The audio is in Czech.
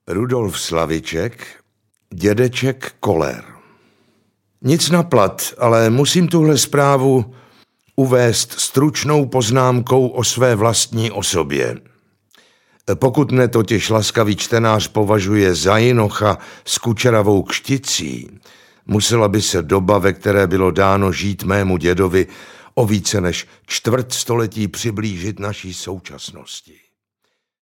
Rudolf Slaviček, dědeček Koller. Nic na plat, ale musím tuhle zprávu uvést stručnou poznámkou o své vlastní osobě. Pokud mne totiž laskavý čtenář považuje za jinocha s kučeravou kšticí, musela by se doba, ve které bylo dáno žít mému dědovi, o více než čtvrt století přiblížit naší současnosti.